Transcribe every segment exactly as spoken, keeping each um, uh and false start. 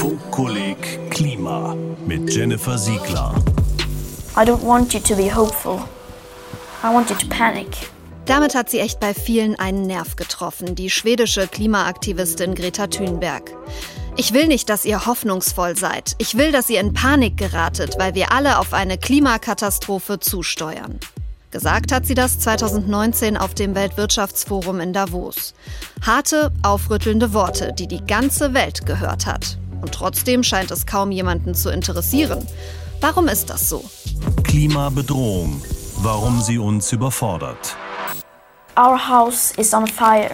Funkkolleg Klima mit Jennifer Siegler. I don't want you to be hopeful. I want you to panic. Damit hat sie echt bei vielen einen Nerv getroffen, die schwedische Klimaaktivistin Greta Thunberg. Ich will nicht, dass ihr hoffnungsvoll seid. Ich will, dass ihr in Panik geratet, weil wir alle auf eine Klimakatastrophe zusteuern. Gesagt hat sie das zweitausendneunzehn auf dem Weltwirtschaftsforum in Davos. Harte, aufrüttelnde Worte, die die ganze Welt gehört hat. Und trotzdem scheint es kaum jemanden zu interessieren. Warum ist das so? Klimabedrohung. Warum sie uns überfordert. Our house is on fire.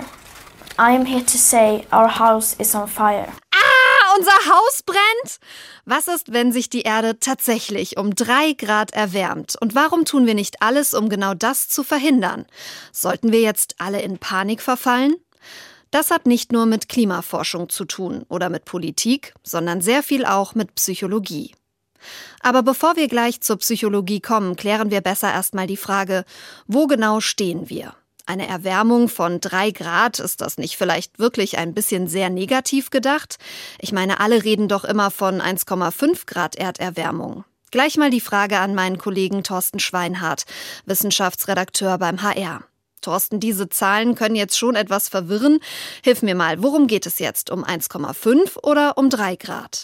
I am here to say our house is on fire. Ah, unser Haus brennt? Was ist, wenn sich die Erde tatsächlich um drei Grad erwärmt? Und warum tun wir nicht alles, um genau das zu verhindern? Sollten wir jetzt alle in Panik verfallen? Das hat nicht nur mit Klimaforschung zu tun oder mit Politik, sondern sehr viel auch mit Psychologie. Aber bevor wir gleich zur Psychologie kommen, klären wir besser erstmal die Frage, wo genau stehen wir? Eine Erwärmung von drei Grad, ist das nicht vielleicht wirklich ein bisschen sehr negativ gedacht? Ich meine, alle reden doch immer von eins Komma fünf Grad Erderwärmung. Gleich mal die Frage an meinen Kollegen Thorsten Schweinhardt, Wissenschaftsredakteur beim H R. Thorsten, diese Zahlen können jetzt schon etwas verwirren. Hilf mir mal, worum geht es jetzt? Um eins Komma fünf oder um drei Grad?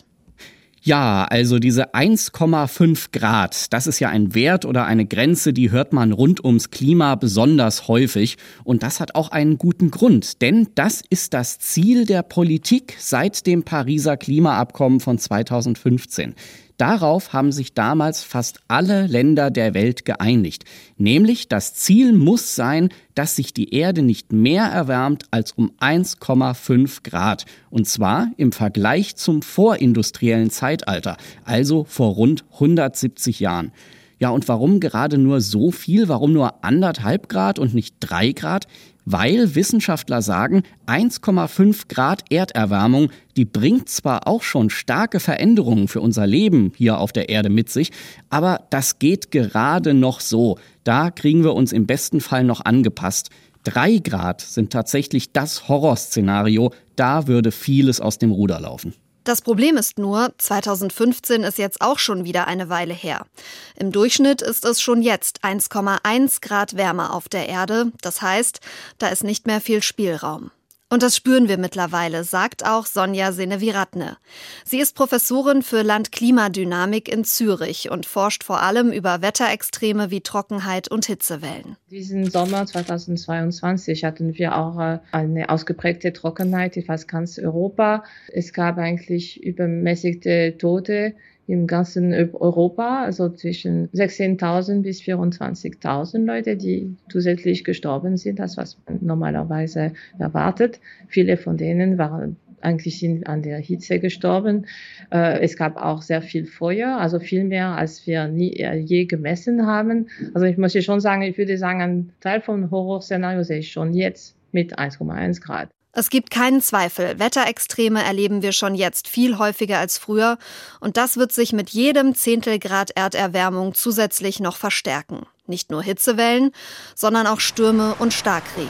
Ja, also diese eins Komma fünf Grad, das ist ja ein Wert oder eine Grenze, die hört man rund ums Klima besonders häufig. Und das hat auch einen guten Grund, denn das ist das Ziel der Politik seit dem Pariser Klimaabkommen von zweitausendfünfzehn. Darauf haben sich damals fast alle Länder der Welt geeinigt. Nämlich, das Ziel muss sein, dass sich die Erde nicht mehr erwärmt als um eins Komma fünf Grad. Und zwar im Vergleich zum vorindustriellen Zeitalter, also vor rund hundertsiebzig Jahren. Ja, und warum gerade nur so viel? Warum nur anderthalb Grad und nicht drei Grad? Weil Wissenschaftler sagen, eins Komma fünf Grad Erderwärmung, die bringt zwar auch schon starke Veränderungen für unser Leben hier auf der Erde mit sich, aber das geht gerade noch so. Da kriegen wir uns im besten Fall noch angepasst. Drei Grad sind tatsächlich das Horrorszenario, da würde vieles aus dem Ruder laufen. Das Problem ist nur, zweitausendfünfzehn ist jetzt auch schon wieder eine Weile her. Im Durchschnitt ist es schon jetzt eins Komma eins Grad wärmer auf der Erde. Das heißt, da ist nicht mehr viel Spielraum. Und das spüren wir mittlerweile, sagt auch Sonja Seneviratne. Sie ist Professorin für Land-Klimadynamik in Zürich und forscht vor allem über Wetterextreme wie Trockenheit und Hitzewellen. Diesen Sommer zweitausendzweiundzwanzig hatten wir auch eine ausgeprägte Trockenheit in fast ganz Europa. Es gab eigentlich übermäßigte Tote im ganzen Europa, also zwischen sechzehntausend bis vierundzwanzigtausend Leute, die zusätzlich gestorben sind, das was man normalerweise erwartet. Viele von denen waren eigentlich sind an der Hitze gestorben. Es gab auch sehr viel Feuer, also viel mehr, als wir nie, je gemessen haben. Also ich muss hier schon sagen, ich würde sagen, ein Teil vom Horrorszenario sehe ich schon jetzt mit eins Komma eins Grad. Es gibt keinen Zweifel, Wetterextreme erleben wir schon jetzt viel häufiger als früher und das wird sich mit jedem Zehntelgrad Erderwärmung zusätzlich noch verstärken. Nicht nur Hitzewellen, sondern auch Stürme und Starkregen.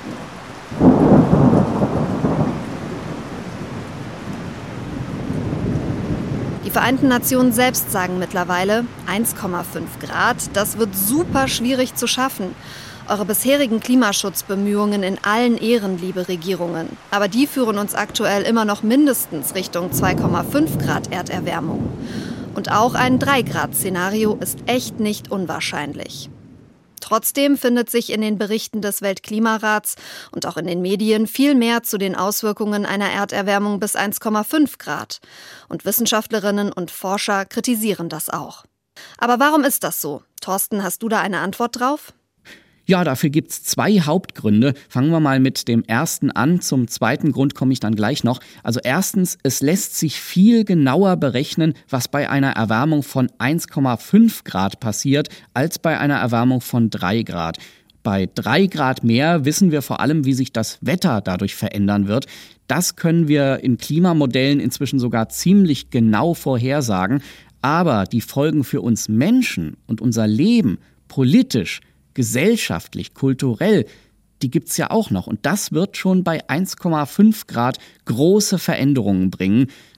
Die Vereinten Nationen selbst sagen mittlerweile, eins Komma fünf Grad, das wird super schwierig zu schaffen. Eure bisherigen Klimaschutzbemühungen in allen Ehren, liebe Regierungen. Aber die führen uns aktuell immer noch mindestens Richtung zwei Komma fünf Grad Erderwärmung. Und auch ein drei Grad Szenario ist echt nicht unwahrscheinlich. Trotzdem findet sich in den Berichten des Weltklimarats und auch in den Medien viel mehr zu den Auswirkungen einer Erderwärmung bis eins Komma fünf Grad. Und Wissenschaftlerinnen und Forscher kritisieren das auch. Aber warum ist das so? Thorsten, hast du da eine Antwort drauf? Ja, dafür gibt's zwei Hauptgründe. Fangen wir mal mit dem ersten an. Zum zweiten Grund komme ich dann gleich noch. Also erstens, es lässt sich viel genauer berechnen, was bei einer Erwärmung von eins Komma fünf Grad passiert, als bei einer Erwärmung von drei Grad. Bei drei Grad mehr wissen wir vor allem, wie sich das Wetter dadurch verändern wird. Das können wir in Klimamodellen inzwischen sogar ziemlich genau vorhersagen. Aber die Folgen für uns Menschen und unser Leben, politisch, gesellschaftlich, kulturell, die gibt's ja auch noch. Und das wird schon bei eins Komma fünf Grad große Veränderungen bringen.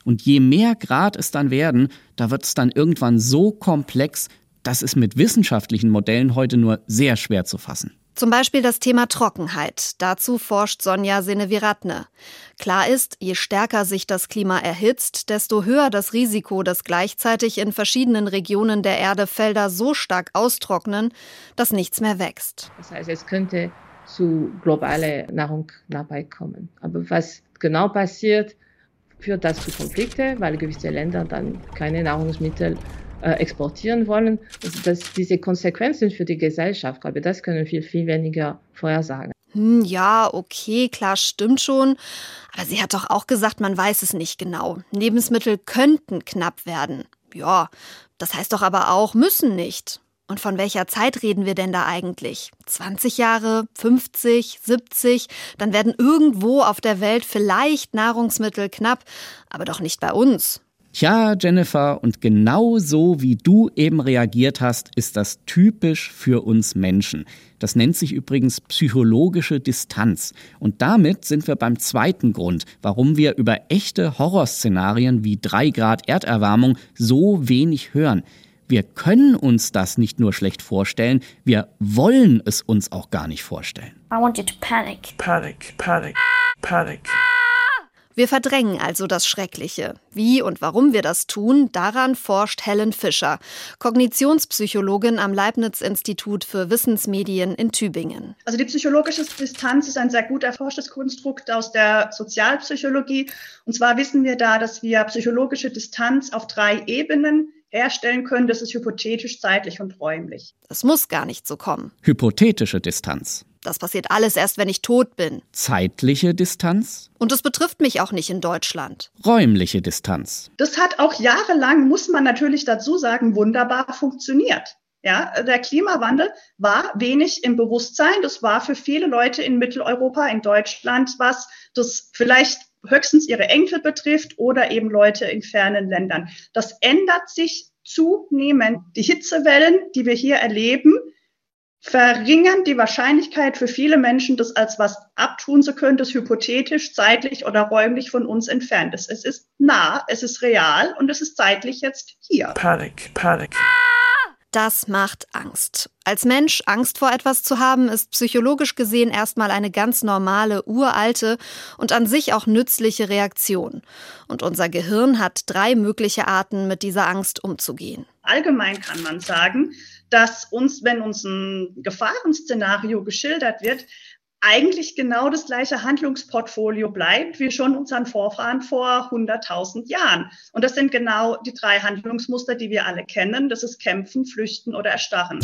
Und je mehr Grad es dann werden, da wird es dann irgendwann so komplex, das ist mit wissenschaftlichen Modellen heute nur sehr schwer zu fassen. Zum Beispiel das Thema Trockenheit. Dazu forscht Sonja Seneviratne. Klar ist, je stärker sich das Klima erhitzt, desto höher das Risiko, dass gleichzeitig in verschiedenen Regionen der Erde Felder so stark austrocknen, dass nichts mehr wächst. Das heißt, es könnte zu globaler Nahrungsknappheit kommen. Aber was genau passiert, führt das zu Konflikten, weil gewisse Länder dann keine Nahrungsmittel äh, exportieren wollen. Also dass diese Konsequenzen für die Gesellschaft, glaube ich, das können viel, viel weniger vorhersagen. Hm, ja, okay, klar, stimmt schon. Aber sie hat doch auch gesagt, man weiß es nicht genau. Lebensmittel könnten knapp werden. Ja, das heißt doch aber auch, müssen nicht. Und von welcher Zeit reden wir denn da eigentlich? zwanzig Jahre, fünfzig, siebzig? Dann werden irgendwo auf der Welt vielleicht Nahrungsmittel knapp, aber doch nicht bei uns. Tja, Jennifer, und genau so wie du eben reagiert hast, ist das typisch für uns Menschen. Das nennt sich übrigens psychologische Distanz. Und damit sind wir beim zweiten Grund, warum wir über echte Horrorszenarien wie drei Grad Erderwärmung so wenig hören. Wir können uns das nicht nur schlecht vorstellen, wir wollen es uns auch gar nicht vorstellen. I want you to panic. Panic, panic, panic. Wir verdrängen also das Schreckliche. Wie und warum wir das tun, daran forscht Helen Fischer, Kognitionspsychologin am Leibniz-Institut für Wissensmedien in Tübingen. Also die psychologische Distanz ist ein sehr gut erforschtes Konstrukt aus der Sozialpsychologie. Und zwar wissen wir da, dass wir psychologische Distanz auf drei Ebenen herstellen können. Das ist hypothetisch, zeitlich und räumlich. Es muss gar nicht so kommen. Hypothetische Distanz. Das passiert alles erst, wenn ich tot bin. Zeitliche Distanz. Und es betrifft mich auch nicht in Deutschland. Räumliche Distanz. Das hat auch jahrelang, muss man natürlich dazu sagen, wunderbar funktioniert. Ja, der Klimawandel war wenig im Bewusstsein. Das war für viele Leute in Mitteleuropa, in Deutschland, was das vielleicht höchstens ihre Enkel betrifft oder eben Leute in fernen Ländern. Das ändert sich zunehmend. Die Hitzewellen, die wir hier erleben, verringern die Wahrscheinlichkeit für viele Menschen, das als was abtun zu können, das hypothetisch, zeitlich oder räumlich von uns entfernt ist. Es ist nah, es ist real und es ist zeitlich jetzt hier. Panic, panic. Das macht Angst. Als Mensch Angst vor etwas zu haben, ist psychologisch gesehen erstmal eine ganz normale, uralte und an sich auch nützliche Reaktion. Und unser Gehirn hat drei mögliche Arten, mit dieser Angst umzugehen. Allgemein kann man sagen, dass uns, wenn uns ein Gefahrenszenario geschildert wird, eigentlich genau das gleiche Handlungsportfolio bleibt wie schon unseren Vorfahren vor hunderttausend Jahren. Und das sind genau die drei Handlungsmuster, die wir alle kennen. Das ist Kämpfen, Flüchten oder Erstarren.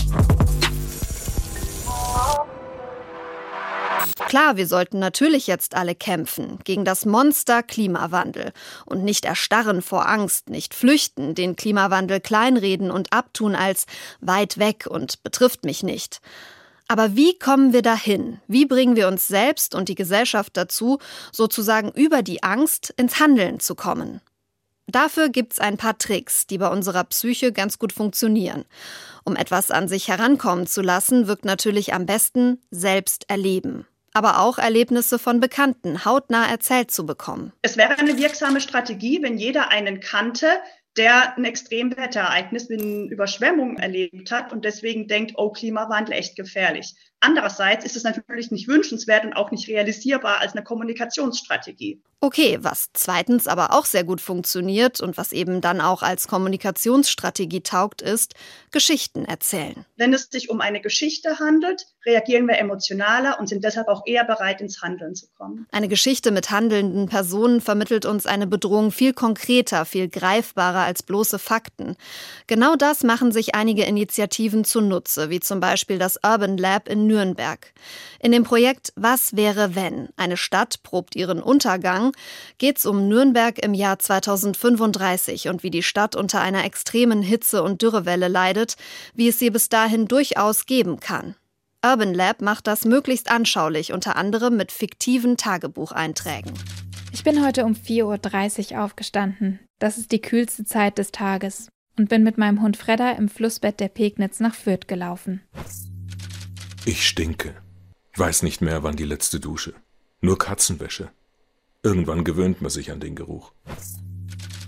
Klar, wir sollten natürlich jetzt alle kämpfen gegen das Monster Klimawandel und nicht erstarren vor Angst, nicht flüchten, den Klimawandel kleinreden und abtun als weit weg und betrifft mich nicht. Aber wie kommen wir dahin? Wie bringen wir uns selbst und die Gesellschaft dazu, sozusagen über die Angst ins Handeln zu kommen? Dafür gibt's ein paar Tricks, die bei unserer Psyche ganz gut funktionieren. Um etwas an sich herankommen zu lassen, wirkt natürlich am besten selbst erleben. Aber auch Erlebnisse von Bekannten hautnah erzählt zu bekommen. Es wäre eine wirksame Strategie, wenn jeder einen kannte, der ein Extremwetterereignis wie eine Überschwemmung erlebt hat und deswegen denkt, oh, Klimawandel echt gefährlich. Andererseits ist es natürlich nicht wünschenswert und auch nicht realisierbar als eine Kommunikationsstrategie. Okay, was zweitens aber auch sehr gut funktioniert und was eben dann auch als Kommunikationsstrategie taugt, ist Geschichten erzählen. Wenn es sich um eine Geschichte handelt, reagieren wir emotionaler und sind deshalb auch eher bereit, ins Handeln zu kommen. Eine Geschichte mit handelnden Personen vermittelt uns eine Bedrohung viel konkreter, viel greifbarer als bloße Fakten. Genau das machen sich einige Initiativen zunutze, wie zum Beispiel das Urban Lab in Nürnberg. In dem Projekt Was wäre wenn? Eine Stadt probt ihren Untergang geht es um Nürnberg im Jahr zweitausendfünfunddreißig und wie die Stadt unter einer extremen Hitze- und Dürrewelle leidet, wie es sie bis dahin durchaus geben kann. Urban Lab macht das möglichst anschaulich, unter anderem mit fiktiven Tagebucheinträgen. Ich bin heute um vier Uhr dreißig aufgestanden. Das ist die kühlste Zeit des Tages. Und bin mit meinem Hund Fredda im Flussbett der Pegnitz nach Fürth gelaufen. Ich stinke. Weiß nicht mehr, wann die letzte Dusche. Nur Katzenwäsche. Irgendwann gewöhnt man sich an den Geruch.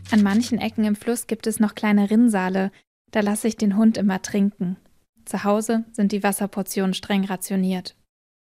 An manchen Ecken im Fluss gibt es noch kleine Rinnsale, da lasse ich den Hund immer trinken. Zu Hause sind die Wasserportionen streng rationiert.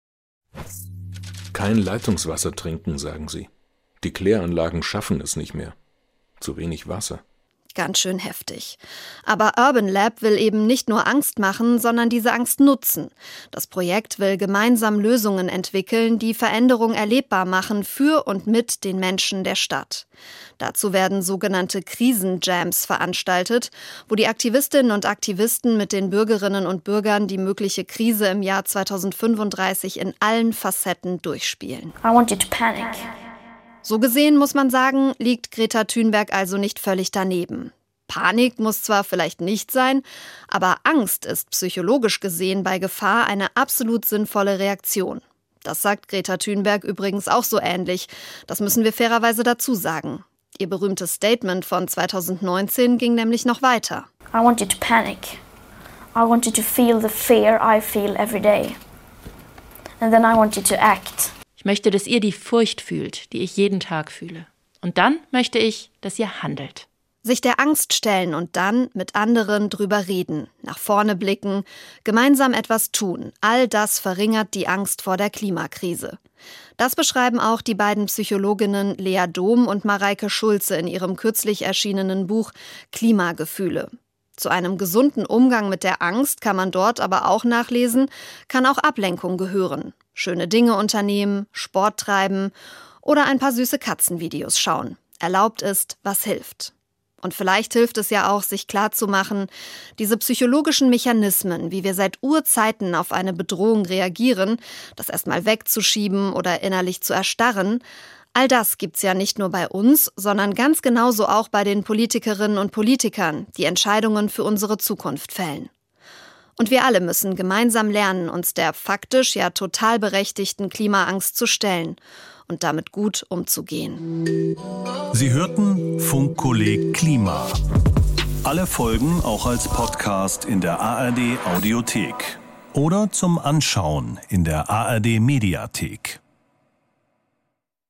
Kein Leitungswasser trinken, sagen sie. Die Kläranlagen schaffen es nicht mehr. Zu wenig Wasser. Ganz schön heftig. Aber Urban Lab will eben nicht nur Angst machen, sondern diese Angst nutzen. Das Projekt will gemeinsam Lösungen entwickeln, die Veränderung erlebbar machen für und mit den Menschen der Stadt. Dazu werden sogenannte Krisenjams veranstaltet, wo die Aktivistinnen und Aktivisten mit den Bürgerinnen und Bürgern die mögliche Krise im Jahr zweitausendfünfunddreißig in allen Facetten durchspielen. I want you to panic. So gesehen muss man sagen, liegt Greta Thunberg also nicht völlig daneben. Panik muss zwar vielleicht nicht sein, aber Angst ist psychologisch gesehen bei Gefahr eine absolut sinnvolle Reaktion. Das sagt Greta Thunberg übrigens auch so ähnlich. Das müssen wir fairerweise dazu sagen. Ihr berühmtes Statement von zweitausendneunzehn ging nämlich noch weiter. I want you to panic. I want you to feel the fear I feel every day. And then I want you to act. Ich möchte, dass ihr die Furcht fühlt, die ich jeden Tag fühle. Und dann möchte ich, dass ihr handelt. Sich der Angst stellen und dann mit anderen drüber reden, nach vorne blicken, gemeinsam etwas tun. All das verringert die Angst vor der Klimakrise. Das beschreiben auch die beiden Psychologinnen Lea Dom und Mareike Schulze in ihrem kürzlich erschienenen Buch Klimagefühle. Zu einem gesunden Umgang mit der Angst kann man dort aber auch nachlesen, kann auch Ablenkung gehören. Schöne Dinge unternehmen, Sport treiben oder ein paar süße Katzenvideos schauen. Erlaubt ist, was hilft. Und vielleicht hilft es ja auch, sich klarzumachen, diese psychologischen Mechanismen, wie wir seit Urzeiten auf eine Bedrohung reagieren, das erstmal wegzuschieben oder innerlich zu erstarren, all das gibt's ja nicht nur bei uns, sondern ganz genauso auch bei den Politikerinnen und Politikern, die Entscheidungen für unsere Zukunft fällen. Und wir alle müssen gemeinsam lernen, uns der faktisch ja total berechtigten Klimaangst zu stellen und damit gut umzugehen. Sie hörten Funkkolleg Klima. Alle Folgen auch als Podcast in der A R D Audiothek oder zum Anschauen in der A R D Mediathek.